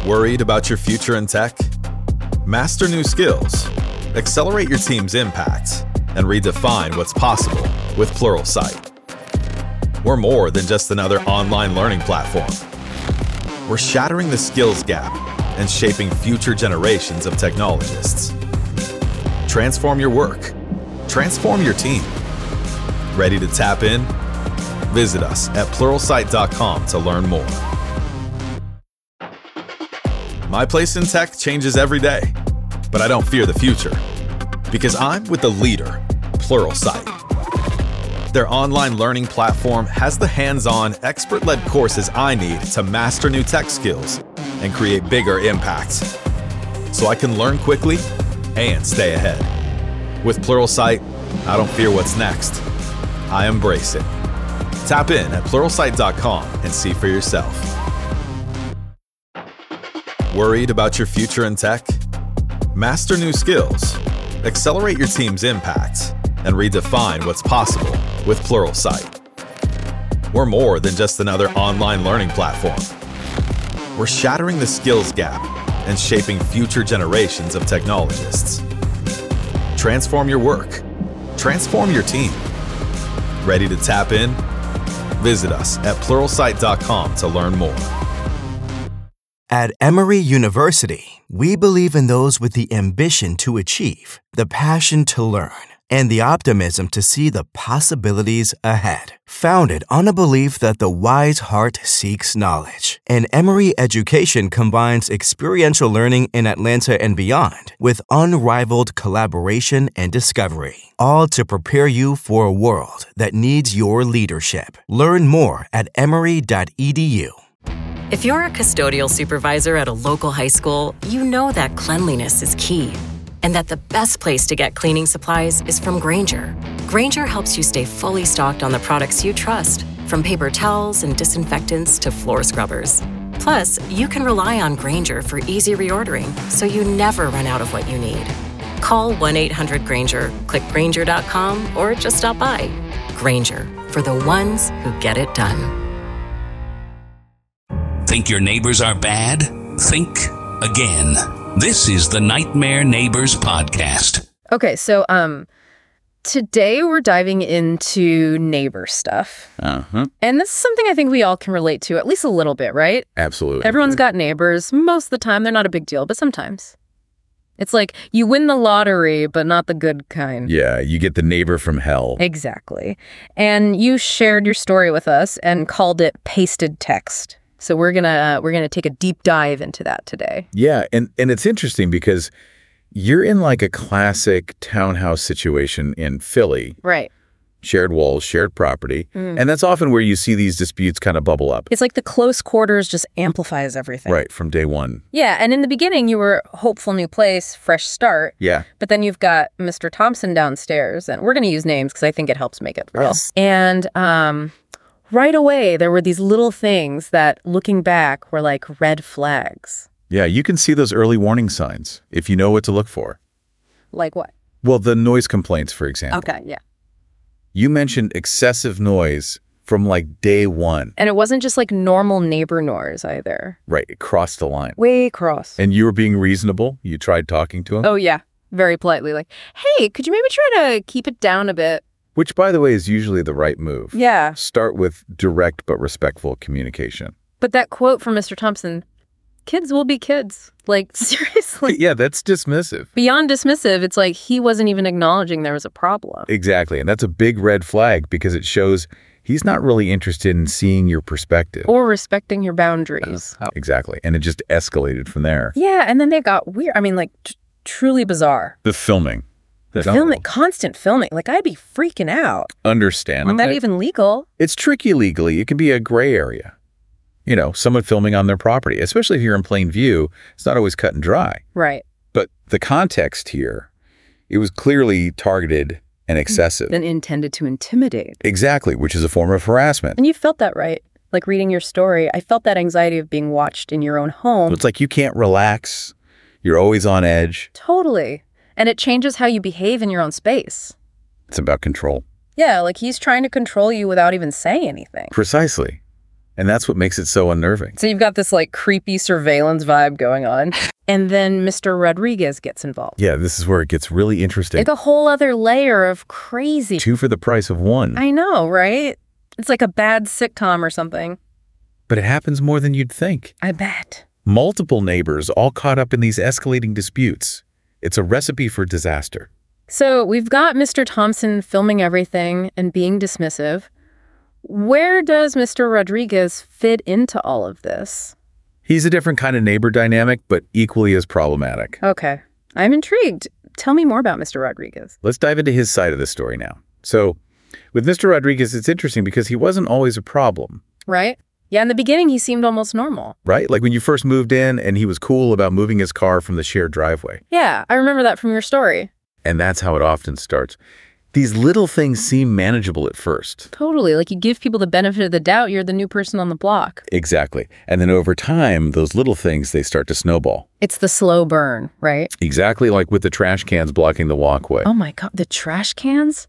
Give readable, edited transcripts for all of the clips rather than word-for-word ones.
Worried about your future in tech? Master new skills, accelerate your team's impact, and redefine what's possible with Pluralsight. We're more than just another online learning platform. We're shattering the skills gap and shaping future generations of technologists. Transform your work. Transform your team. Ready to tap in? Visit us at pluralsight.com to learn more. My place in tech changes every day, but I don't fear the future because I'm with the leader, Pluralsight. Their online learning platform has the hands-on, expert-led courses I need to master new tech skills and create bigger impacts, so I can learn quickly and stay ahead. With Pluralsight, I don't fear what's next. I embrace it. Tap in at pluralsight.com and see for yourself. Worried about your future in tech? Master new skills, accelerate your team's impact, and redefine what's possible with Pluralsight. We're more than just another online learning platform. We're shattering the skills gap and shaping future generations of technologists. Transform your work. Transform your team. Ready to tap in? Visit us at pluralsight.com to learn more. At Emory University, we believe in those with the ambition to achieve, the passion to learn, and the optimism to see the possibilities ahead. Founded on a belief that the wise heart seeks knowledge, and Emory education combines experiential learning in Atlanta and beyond with unrivaled collaboration and discovery, all to prepare you for a world that needs your leadership. Learn more at emory.edu. If you're a custodial supervisor at a local high school, you know that cleanliness is key and that the best place to get cleaning supplies is from Grainger. Grainger helps you stay fully stocked on the products you trust, from paper towels and disinfectants to floor scrubbers. Plus, you can rely on Grainger for easy reordering, so you never run out of what you need. Call 1-800-GRAINGER, click Grainger.com, or just stop by. Grainger, for the ones who get it done. Think your neighbors are bad? Think again. This is the Nightmare Neighbors Podcast. Okay, so today we're diving into neighbor stuff. Uh-huh. And this is something I think we all can relate to, at least a little bit, right? Absolutely. Everyone's got neighbors. Most of the time, they're not a big deal, but sometimes. It's like you win the lottery, but not the good kind. Yeah, you get the neighbor from hell. Exactly. And you shared your story with us and called it pasted text. So we're gonna take a deep dive into that today. Yeah, and it's interesting because you're in like a classic townhouse situation in Philly. Right. Shared walls, shared property. And that's often where you see these disputes kind of bubble up. It's like the close quarters just amplifies everything. Right, from day one. Yeah, and in the beginning you were hopeful new place, fresh start. Yeah. But then you've got Mr. Thompson downstairs, and we're going to use names because I think it helps make it real. Yes. And right away there were these little things that, looking back, were like red flags. Yeah, you can see those early warning signs if you know what to look for. Like what? Well, the noise complaints, for example. Okay, yeah. You mentioned excessive noise from like day one. And it wasn't just like normal neighbor noise either. Right, it crossed the line. Way cross. And you were being reasonable? You tried talking to him? Oh, yeah. Very politely. Like, hey, could you maybe try to keep it down a bit? Which, by the way, is usually the right move. Yeah. Start with direct but respectful communication. But that quote from Mr. Thompson, kids will be kids. Like, seriously. Yeah, that's dismissive. Beyond dismissive, it's like he wasn't even acknowledging there was a problem. Exactly. And that's a big red flag because it shows he's not really interested in seeing your perspective. Or respecting your boundaries. Exactly. And it just escalated from there. Yeah, and then they got weird. I mean, like, truly bizarre. The filming. Constant filming. Like, I'd be freaking out. Understandable. Is that even legal? It's tricky legally. It can be a gray area. You know, someone filming on their property, especially if you're in plain view, it's not always cut and dry. Right. But the context here, it was clearly targeted and excessive. And intended to intimidate. Exactly, which is a form of harassment. And you felt that, right? Like, reading your story, I felt that anxiety of being watched in your own home. It's like you can't relax. You're always on edge. Totally. And it changes how you behave in your own space. It's about control. Yeah, like he's trying to control you without even saying anything. Precisely. And that's what makes it so unnerving. So you've got this like creepy surveillance vibe going on. And then Mr. Rodriguez gets involved. Yeah, this is where it gets really interesting. Like a whole other layer of crazy. 2 for the price of 1. I know, right? It's like a bad sitcom or something. But it happens more than you'd think. I bet. Multiple neighbors all caught up in these escalating disputes. It's a recipe for disaster. So we've got Mr. Thompson filming everything and being dismissive. Where does Mr. Rodriguez fit into all of this? He's a different kind of neighbor dynamic, but equally as problematic. Okay. I'm intrigued. Tell me more about Mr. Rodriguez. Let's dive into his side of the story now. So, with Mr. Rodriguez, it's interesting because he wasn't always a problem. Right? Yeah, in the beginning, he seemed almost normal. Right? Like when you first moved in and he was cool about moving his car from the shared driveway. Yeah, I remember that from your story. And that's how it often starts. These little things seem manageable at first. Totally. Like you give people the benefit of the doubt, you're the new person on the block. Exactly. And then over time, those little things, they start to snowball. It's the slow burn, right? Exactly like with the trash cans blocking the walkway. Oh my God, the trash cans?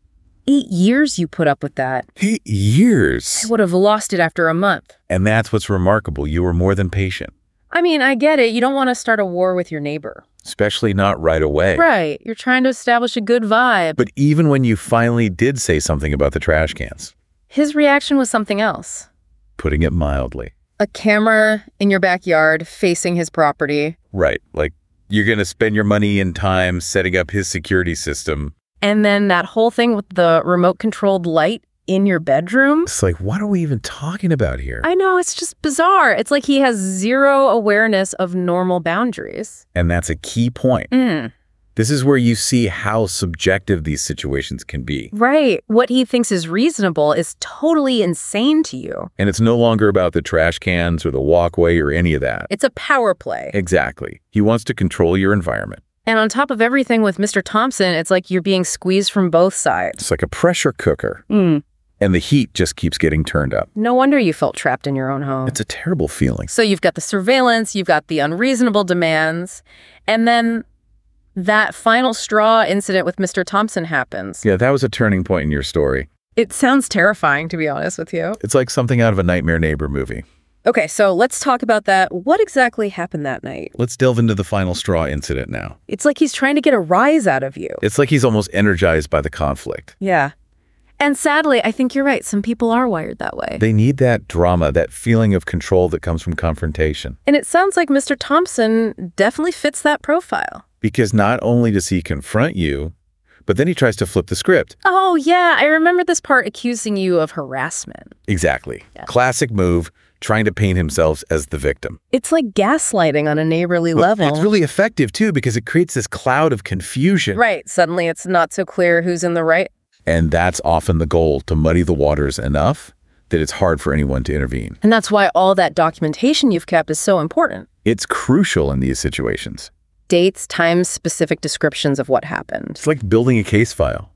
8 years you put up with that. 8 years. I would have lost it after a month. And that's what's remarkable. You were more than patient. I mean, I get it. You don't want to start a war with your neighbor. Especially not right away. Right. You're trying to establish a good vibe. But even when you finally did say something about the trash cans. His reaction was something else. Putting it mildly. A camera in your backyard facing his property. Right. Like you're going to spend your money and time setting up his security system. And then that whole thing with the remote-controlled light in your bedroom. It's like, what are we even talking about here? I know, it's just bizarre. It's like he has zero awareness of normal boundaries. And that's a key point. This is where you see how subjective these situations can be. Right. What he thinks is reasonable is totally insane to you. And it's no longer about the trash cans or the walkway or any of that. It's a power play. Exactly. He wants to control your environment. And on top of everything with Mr. Thompson, it's like you're being squeezed from both sides. It's like a pressure cooker. And the heat just keeps getting turned up. No wonder you felt trapped in your own home. It's a terrible feeling. So you've got the surveillance, you've got the unreasonable demands, and then that final straw incident with Mr. Thompson happens. Yeah, that was a turning point in your story. It sounds terrifying, to be honest with you. It's like something out of a Nightmare Neighbor movie. Okay, so let's talk about that. What exactly happened that night? Let's delve into the final straw incident now. It's like he's trying to get a rise out of you. It's like he's almost energized by the conflict. Yeah. And sadly, I think you're right. Some people are wired that way. They need that drama, that feeling of control that comes from confrontation. And it sounds like Mr. Thompson definitely fits that profile. Because not only does he confront you, but then he tries to flip the script. Oh, yeah. I remember this part accusing you of harassment. Exactly. Yeah. Classic move, trying to paint himself as the victim. It's like gaslighting on a neighborly level. It's really effective, too, because it creates this cloud of confusion. Right. Suddenly it's not so clear who's in the right. And that's often the goal, to muddy the waters enough that it's hard for anyone to intervene. And that's why all that documentation you've kept is so important. It's crucial in these situations. Dates, times, specific descriptions of what happened. It's like building a case file.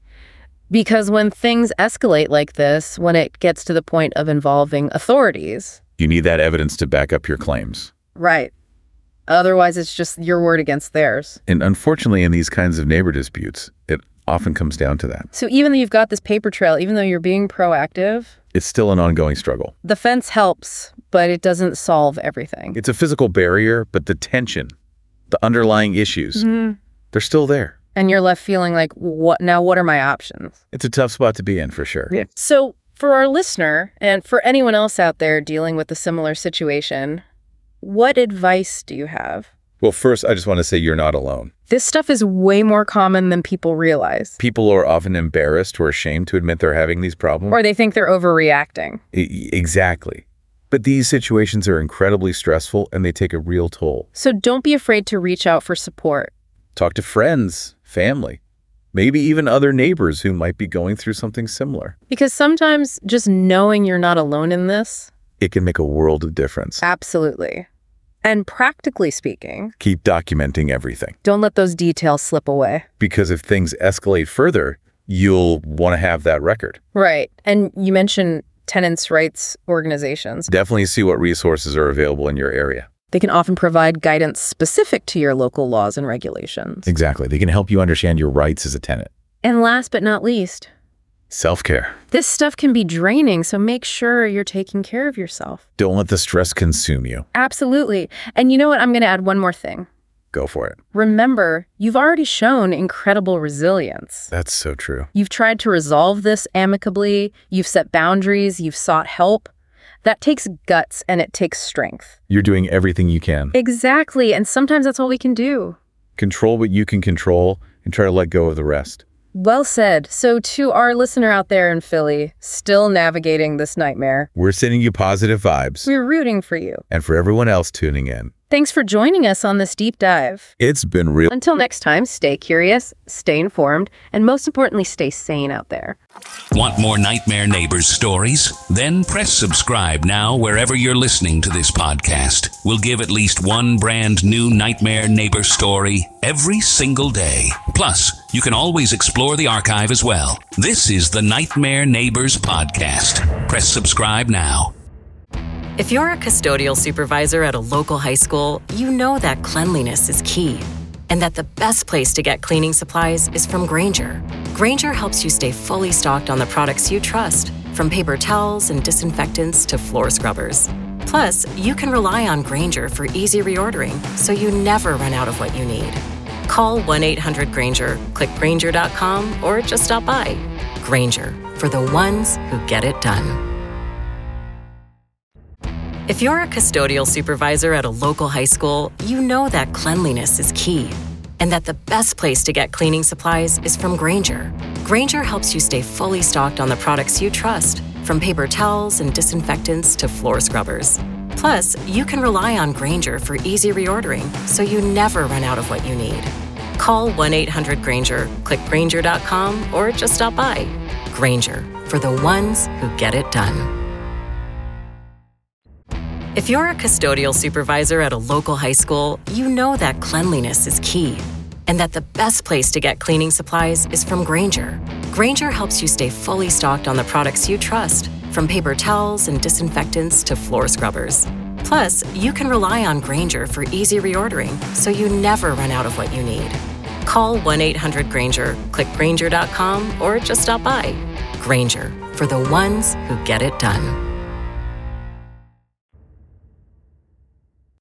Because when things escalate like this, when it gets to the point of involving authorities. You need that evidence to back up your claims. Right. Otherwise, it's just your word against theirs. And unfortunately, in these kinds of neighbor disputes, it often comes down to that. So even though you've got this paper trail, even though you're being proactive, it's still an ongoing struggle. the fence helps, but it doesn't solve everything. It's a physical barrier, but the tension, the underlying issues, they're still there. And you're left feeling like, what are my options? It's a tough spot to be in, for sure. Yeah. So for our listener, and for anyone else out there dealing with a similar situation, what advice do you have? Well, first, I just want to say you're not alone. This stuff is way more common than people realize. People are often embarrassed or ashamed to admit they're having these problems. Or they think they're overreacting. Exactly. But these situations are incredibly stressful and they take a real toll. So don't be afraid to reach out for support. Talk to friends, family, maybe even other neighbors who might be going through something similar. Because sometimes just knowing you're not alone in this. It can make a world of difference. Absolutely. And practically speaking, keep documenting everything. Don't let those details slip away. Because if things escalate further, you'll want to have that record. Right. And you mentioned tenants' rights organizations. Definitely see what resources are available in your area. They can often provide guidance specific to your local laws and regulations. Exactly. They can help you understand your rights as a tenant. And last but not least, Self-care. This stuff can be draining, so make sure you're taking care of yourself. Don't let the stress consume you. Absolutely. And you know what? I'm going to add one more thing. Go for it. Remember, you've already shown incredible resilience. That's so true. You've tried to resolve this amicably. You've set boundaries. You've sought help. That takes guts and it takes strength. You're doing everything you can. Exactly. And sometimes that's all we can do. Control what you can control and try to let go of the rest. Well said. So to our listener out there in Philly, still navigating this nightmare, We're sending you positive vibes. we're rooting for you. And for everyone else tuning in, Thanks for joining us on this deep dive. it's been real. Until next time, stay curious, stay informed, and most importantly, stay sane out there. Want more Nightmare Neighbors stories? Then press subscribe now wherever you're listening to this podcast. We'll give at least one brand new Nightmare Neighbor story every single day. Plus, you can always explore the archive as well. This is the Nightmare Neighbors podcast. Press subscribe now. If you're a custodial supervisor at a local high school, you know that cleanliness is key, and that the best place to get cleaning supplies is from Grainger. Grainger helps you stay fully stocked on the products you trust, from paper towels and disinfectants to floor scrubbers. Plus, you can rely on Grainger for easy reordering, so you never run out of what you need. Call 1-800-GRAINGER, click Grainger.com, or just stop by. Grainger, for the ones who get it done. If you're a custodial supervisor at a local high school, you know that cleanliness is key, and that the best place to get cleaning supplies is from Grainger. Grainger helps you stay fully stocked on the products you trust, from paper towels and disinfectants to floor scrubbers. Plus, you can rely on Grainger for easy reordering, so you never run out of what you need. Call 1-800-GRAINGER, click Grainger.com, or just stop by. Grainger, for the ones who get it done. If you're a custodial supervisor at a local high school, you know that cleanliness is key, and that the best place to get cleaning supplies is from Grainger. Grainger helps you stay fully stocked on the products you trust, from paper towels and disinfectants to floor scrubbers. Plus, you can rely on Grainger for easy reordering, so you never run out of what you need. Call 1-800-GRAINGER, click Grainger.com, or just stop by. Grainger, for the ones who get it done.